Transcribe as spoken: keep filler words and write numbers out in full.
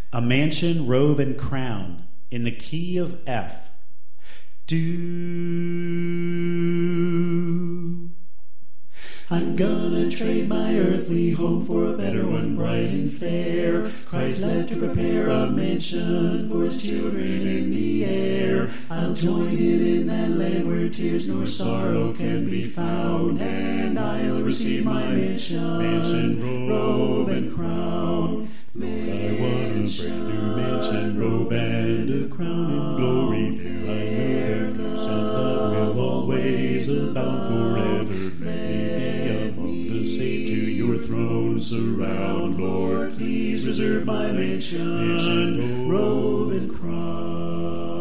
A mansion, robe, and crown in the key of F. Do. I'm gonna trade my earthly home for a better one, bright and fair. Christ left to prepare a mansion for his children in the air. I'll join him in that land where tears nor sorrow can be found, and I'll receive my mansion, mansion robe and crown. Lord, I want a brand new mansion, robe and a crown in glory. There I know that peace and love will always abound forever. Let me be among the saved to your throne surround. Lord, please reserve my mansion, mansion robe and crown.